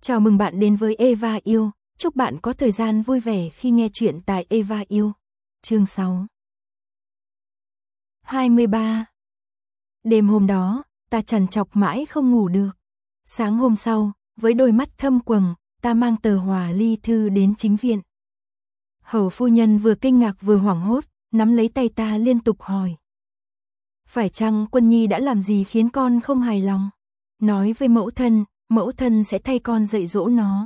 Chào mừng bạn đến với Eva Yêu, chúc bạn có thời gian vui vẻ khi nghe chuyện tại Eva Yêu. Chương 6 23. Đêm hôm đó, ta trằn trọc mãi không ngủ được. Sáng hôm sau, với đôi mắt thâm quầng, ta mang tờ hòa ly thư đến chính viện. Hầu phu nhân vừa kinh ngạc vừa hoảng hốt, nắm lấy tay ta liên tục hỏi. Phải chăng Quân Nhi đã làm gì khiến con không hài lòng? Nói với mẫu thân sẽ thay con dạy dỗ nó.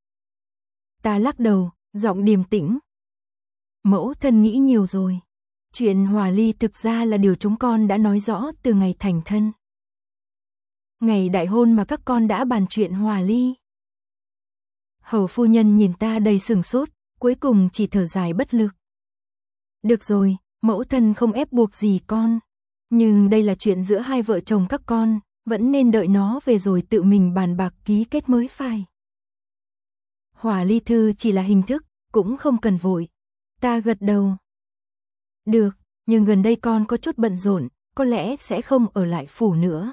Ta lắc đầu, giọng điềm tĩnh. Mẫu thân nghĩ nhiều rồi. Chuyện hòa ly thực ra là điều chúng con đã nói rõ từ ngày thành thân. Ngày đại hôn mà các con đã bàn chuyện hòa ly. Hầu phu nhân nhìn ta đầy sửng sốt, cuối cùng chỉ thở dài bất lực. Được rồi, mẫu thân không ép buộc gì con. Nhưng đây là chuyện giữa hai vợ chồng các con, vẫn nên đợi nó về rồi tự mình bàn bạc ký kết mới phải. Hòa ly thư chỉ là hình thức, cũng không cần vội. Ta gật đầu. Được, nhưng gần đây con có chút bận rộn, có lẽ sẽ không ở lại phủ nữa.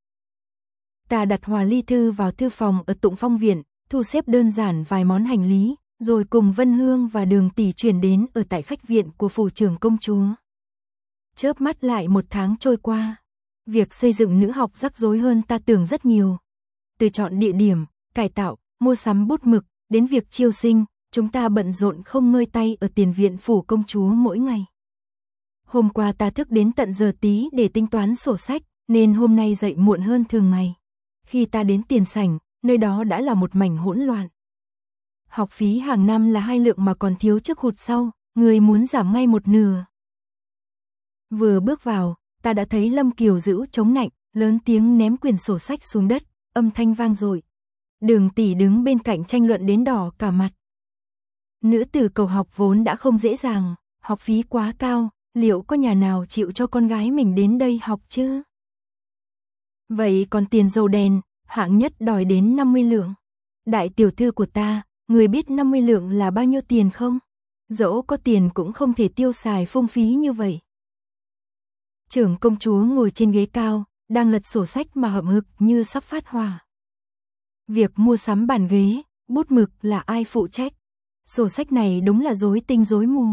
Ta đặt hòa ly thư vào thư phòng ở Tụng Phong Viện, thu xếp đơn giản vài món hành lý, rồi cùng Vân Hương và Đường Tỷ chuyển đến ở tại khách viện của phủ trưởng công chúa. Chớp mắt lại một tháng trôi qua. Việc xây dựng nữ học rắc rối hơn ta tưởng rất nhiều. Từ chọn địa điểm, cải tạo, mua sắm bút mực, đến việc chiêu sinh, chúng ta bận rộn không ngơi tay ở tiền viện phủ công chúa mỗi ngày. Hôm qua ta thức đến tận giờ tí để tính toán sổ sách, nên hôm nay dậy muộn hơn thường ngày. Khi ta đến tiền sảnh, nơi đó đã là một mảnh hỗn loạn. Học phí hàng năm là 2 lượng mà còn thiếu trước hụt sau, người muốn giảm ngay một nửa. Vừa bước vào, ta đã thấy Lâm Kiều giữ chống nạnh, lớn tiếng ném quyển sổ sách xuống đất, âm thanh vang dội. Đường Tỷ đứng bên cạnh tranh luận đến đỏ cả mặt. Nữ tử cầu học vốn đã không dễ dàng, học phí quá cao, liệu có nhà nào chịu cho con gái mình đến đây học chứ? Vậy còn tiền dầu đèn, hạng nhất đòi đến 50 lượng. Đại tiểu thư của ta, người biết 50 lượng là bao nhiêu tiền không? Dẫu có tiền cũng không thể tiêu xài phung phí như vậy. Trưởng công chúa ngồi trên ghế cao, đang lật sổ sách mà hậm hực như sắp phát hỏa. Việc mua sắm bàn ghế, bút mực là ai phụ trách? Sổ sách này đúng là rối tinh rối mù.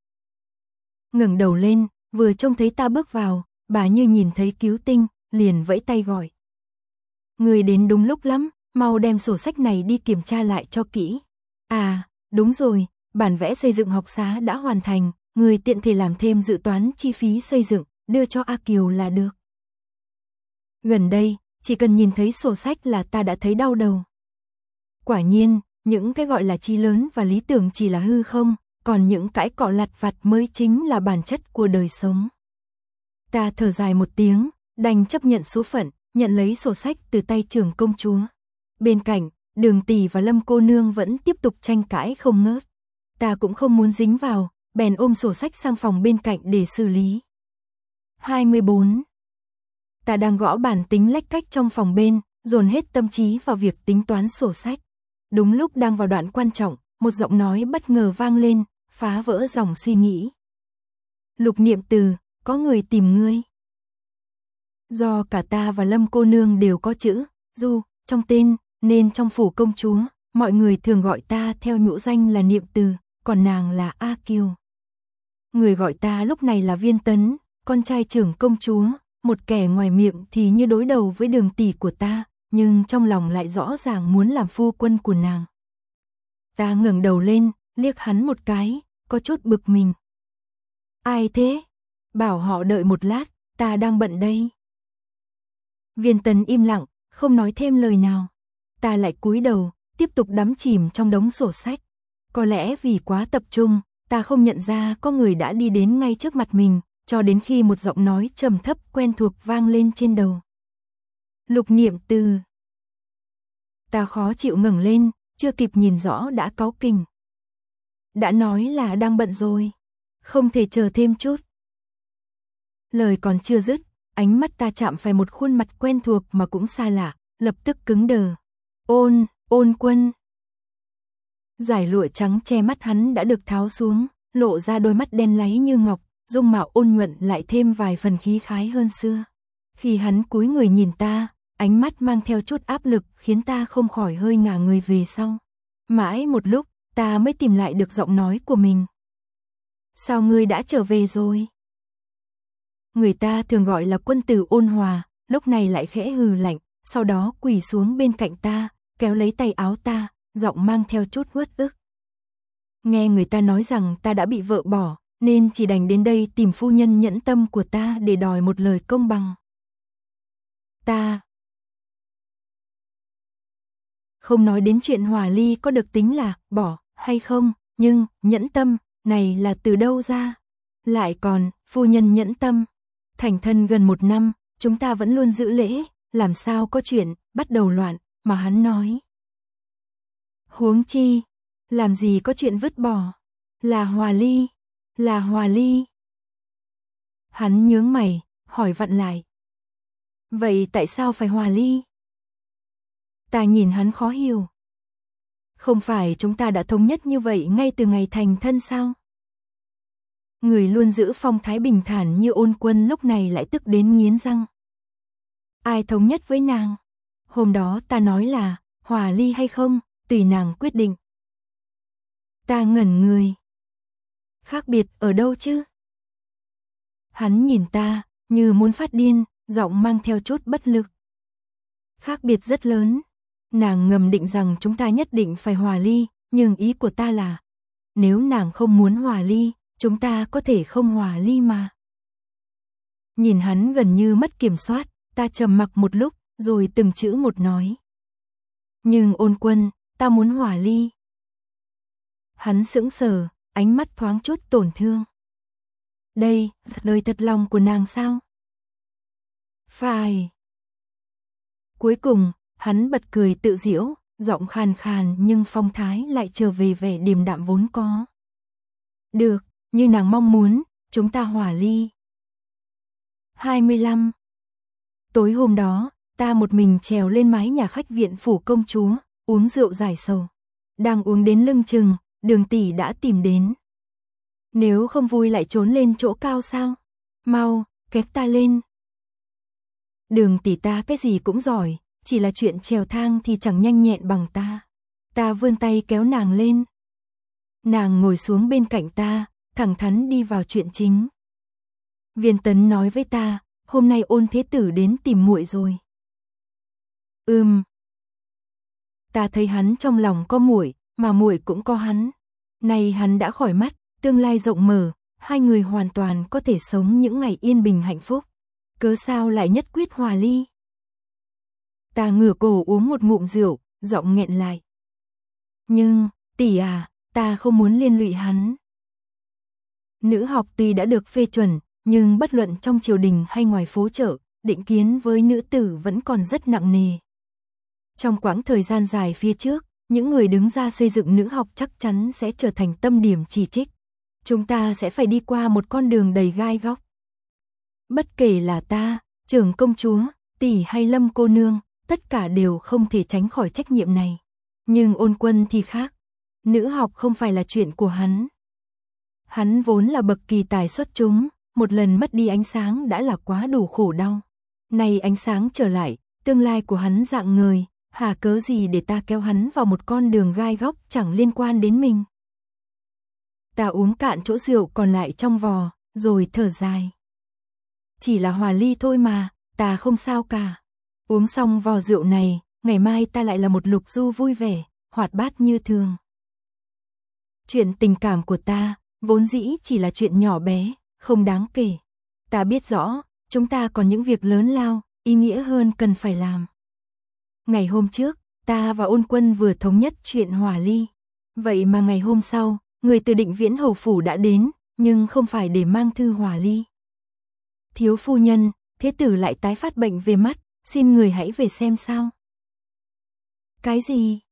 Ngẩng đầu lên, vừa trông thấy ta bước vào, bà như nhìn thấy cứu tinh, liền vẫy tay gọi. Người đến đúng lúc lắm, mau đem sổ sách này đi kiểm tra lại cho kỹ. À, đúng rồi, bản vẽ xây dựng học xá đã hoàn thành, người tiện thể làm thêm dự toán chi phí xây dựng, đưa cho A Kiều là được. Gần đây, chỉ cần nhìn thấy sổ sách là ta đã thấy đau đầu. Quả nhiên, những cái gọi là chí lớn và lý tưởng chỉ là hư không, còn những cãi cọ lặt vặt mới chính là bản chất của đời sống. Ta thở dài một tiếng, đành chấp nhận số phận, nhận lấy sổ sách từ tay trưởng công chúa. Bên cạnh, Đường Tỷ và Lâm cô nương vẫn tiếp tục tranh cãi không ngớt. Ta cũng không muốn dính vào, bèn ôm sổ sách sang phòng bên cạnh để xử lý. 24. Ta đang gõ bàn tính lách cách trong phòng bên, dồn hết tâm trí vào việc tính toán sổ sách. Đúng lúc đang vào đoạn quan trọng, một giọng nói bất ngờ vang lên, phá vỡ dòng suy nghĩ. Lục Niệm Từ, có người tìm ngươi. Do cả ta và Lâm cô nương đều có chữ Du trong tên, nên trong phủ công chúa, mọi người thường gọi ta theo nhũ danh là Niệm Từ, còn nàng là A Kiều. Người gọi ta lúc này là Viên Tấn, con trai trưởng công chúa, một kẻ ngoài miệng thì như đối đầu với Đường Tỷ của ta, nhưng trong lòng lại rõ ràng muốn làm phu quân của nàng. Ta ngẩng đầu lên, liếc hắn một cái, có chút bực mình. Ai thế? Bảo họ đợi một lát, ta đang bận đây. Viên Tấn im lặng, không nói thêm lời nào. Ta lại cúi đầu, tiếp tục đắm chìm trong đống sổ sách. Có lẽ vì quá tập trung, ta không nhận ra có người đã đi đến ngay trước mặt mình, cho đến khi một giọng nói trầm thấp quen thuộc vang lên trên đầu. Lục Niệm Từ. Ta khó chịu ngẩng lên, chưa kịp nhìn rõ đã cáu kỉnh. Đã nói là đang bận rồi, không thể chờ thêm chút. Lời còn chưa dứt, ánh mắt ta chạm phải một khuôn mặt quen thuộc mà cũng xa lạ, lập tức cứng đờ. Ôn Quân. Dải lụa trắng che mắt hắn đã được tháo xuống, lộ ra đôi mắt đen láy như ngọc, dung mạo ôn nhuận lại thêm vài phần khí khái hơn xưa. Khi hắn cúi người nhìn ta, ánh mắt mang theo chút áp lực khiến ta không khỏi hơi ngả người về sau. Mãi một lúc, ta mới tìm lại được giọng nói của mình. Sao ngươi đã trở về rồi? Người ta thường gọi là quân tử ôn hòa, lúc này lại khẽ hừ lạnh, sau đó quỳ xuống bên cạnh ta, kéo lấy tay áo ta, giọng mang theo chút uất ức. Nghe người ta nói rằng ta đã bị vợ bỏ, nên chỉ đành đến đây tìm phu nhân nhẫn tâm của ta để đòi một lời công bằng. Ta không nói đến chuyện hòa ly có được tính là bỏ hay không, nhưng nhẫn tâm này là từ đâu ra? Lại còn phu nhân nhẫn tâm. Thành thân gần 1 năm, chúng ta vẫn luôn giữ lễ, làm sao có chuyện bắt đầu loạn mà hắn nói. Huống chi, làm gì có chuyện vứt bỏ, là hòa ly, là hòa ly. Hắn nhướng mày, hỏi vặn lại. Vậy tại sao phải hòa ly? Ta nhìn hắn khó hiểu. Không phải chúng ta đã thống nhất như vậy ngay từ ngày thành thân sao? Người luôn giữ phong thái bình thản như Ôn Quân lúc này lại tức đến nghiến răng. Ai thống nhất với nàng? Hôm đó ta nói là, hòa ly hay không, tùy nàng quyết định. Ta ngẩn người. Khác biệt ở đâu chứ? Hắn nhìn ta, như muốn phát điên, giọng mang theo chút bất lực. Khác biệt rất lớn. Nàng ngầm định rằng chúng ta nhất định phải hòa ly, nhưng ý của ta là, nếu nàng không muốn hòa ly, chúng ta có thể không hòa ly mà. Nhìn hắn gần như mất kiểm soát, ta trầm mặc một lúc, rồi từng chữ một nói. Nhưng Ôn Quân, ta muốn hòa ly. Hắn sững sờ, ánh mắt thoáng chút tổn thương. Đây, lời thật lòng của nàng sao? Phải. Cuối cùng, hắn bật cười tự giễu, giọng khàn khàn nhưng phong thái lại trở về vẻ điềm đạm vốn có. Được, như nàng mong muốn, chúng ta hòa ly. 25. Tối hôm đó, ta một mình trèo lên mái nhà khách viện phủ công chúa, uống rượu giải sầu. Đang uống đến lưng chừng, Đường tỷ đã tìm đến. Nếu không vui lại trốn lên chỗ cao sao? Mau, kéo ta lên. Đường tỷ ta cái gì cũng giỏi, chỉ là chuyện trèo thang thì chẳng nhanh nhẹn bằng ta. Ta vươn tay kéo nàng lên. Nàng ngồi xuống bên cạnh ta, thẳng thắn đi vào chuyện chính. Viên Tấn nói với ta, hôm nay Ôn thế tử đến tìm muội rồi. Ta thấy hắn trong lòng có muội, mà muội cũng có hắn. Nay hắn đã khỏi mắt, tương lai rộng mở, hai người hoàn toàn có thể sống những ngày yên bình hạnh phúc. Cớ sao lại nhất quyết hòa ly? Ta ngửa cổ uống một ngụm rượu, giọng nghẹn lại. Nhưng, tỷ à, ta không muốn liên lụy hắn. Nữ học tuy đã được phê chuẩn, nhưng bất luận trong triều đình hay ngoài phố chợ, định kiến với nữ tử vẫn còn rất nặng nề. Trong quãng thời gian dài phía trước, những người đứng ra xây dựng nữ học chắc chắn sẽ trở thành tâm điểm chỉ trích. Chúng ta sẽ phải đi qua một con đường đầy gai góc. Bất kể là ta, trưởng công chúa, tỷ hay Lâm cô nương, tất cả đều không thể tránh khỏi trách nhiệm này. Nhưng Ôn Quân thì khác. Nữ học không phải là chuyện của hắn. Hắn vốn là bậc kỳ tài xuất chúng, một lần mất đi ánh sáng đã là quá đủ khổ đau. Nay ánh sáng trở lại, tương lai của hắn rạng ngời, hà cớ gì để ta kéo hắn vào một con đường gai góc chẳng liên quan đến mình. Ta uống cạn chỗ rượu còn lại trong vò, rồi thở dài. Chỉ là hòa ly thôi mà, ta không sao cả. Uống xong vò rượu này, ngày mai ta lại là một Lục Du vui vẻ, hoạt bát như thường. Chuyện tình cảm của ta, vốn dĩ chỉ là chuyện nhỏ bé, không đáng kể. Ta biết rõ, chúng ta còn những việc lớn lao, ý nghĩa hơn cần phải làm. Ngày hôm trước, ta và Ôn Quân vừa thống nhất chuyện hòa ly. Vậy mà ngày hôm sau, người từ Định Viễn hầu phủ đã đến, nhưng không phải để mang thư hòa ly. Thiếu phu nhân, thế tử lại tái phát bệnh về mắt, xin người hãy về xem sao. Cái gì?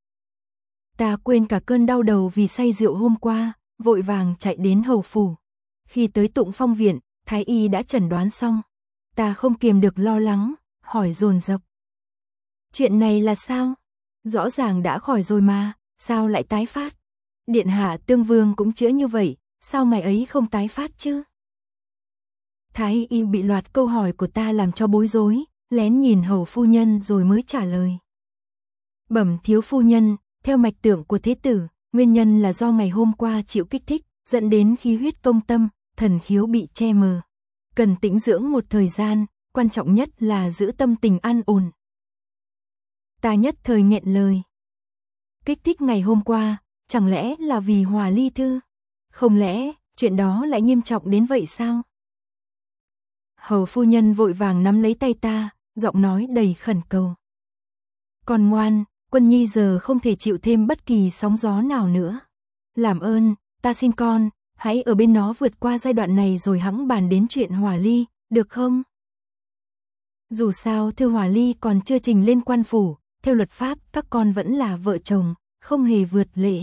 Ta quên cả cơn đau đầu vì say rượu hôm qua, vội vàng chạy đến hầu phủ. Khi tới Tụng Phong viện, thái y đã chẩn đoán xong. Ta không kiềm được lo lắng, hỏi dồn dập. Chuyện này là sao? Rõ ràng đã khỏi rồi mà, sao lại tái phát? Điện hạ Tương Vương cũng chữa như vậy, sao ngày ấy không tái phát chứ? Thái y bị loạt câu hỏi của ta làm cho bối rối, lén nhìn hầu phu nhân rồi mới trả lời. Bẩm thiếu phu nhân, theo mạch tưởng của thế tử, nguyên nhân là do ngày hôm qua chịu kích thích, dẫn đến khí huyết công tâm, thần khiếu bị che mờ. Cần tĩnh dưỡng một thời gian, quan trọng nhất là giữ tâm tình an ổn. Ta nhất thời nghẹn lời. Kích thích ngày hôm qua, chẳng lẽ là vì Hòa Ly Thư? Không lẽ, chuyện đó lại nghiêm trọng đến vậy sao? Hầu phu nhân vội vàng nắm lấy tay ta, giọng nói đầy khẩn cầu. Con ngoan, Quân Nhi giờ không thể chịu thêm bất kỳ sóng gió nào nữa. Làm ơn, ta xin con, hãy ở bên nó vượt qua giai đoạn này rồi hẵng bàn đến chuyện Hòa Ly, được không? Dù sao Thư Hòa Ly còn chưa trình lên quan phủ, theo luật pháp các con vẫn là vợ chồng, không hề vượt lễ.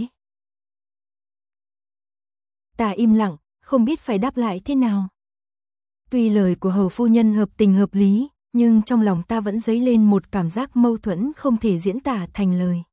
Ta im lặng, không biết phải đáp lại thế nào. Tuy lời của hầu phu nhân hợp tình hợp lý, nhưng trong lòng ta vẫn dấy lên một cảm giác mâu thuẫn không thể diễn tả thành lời.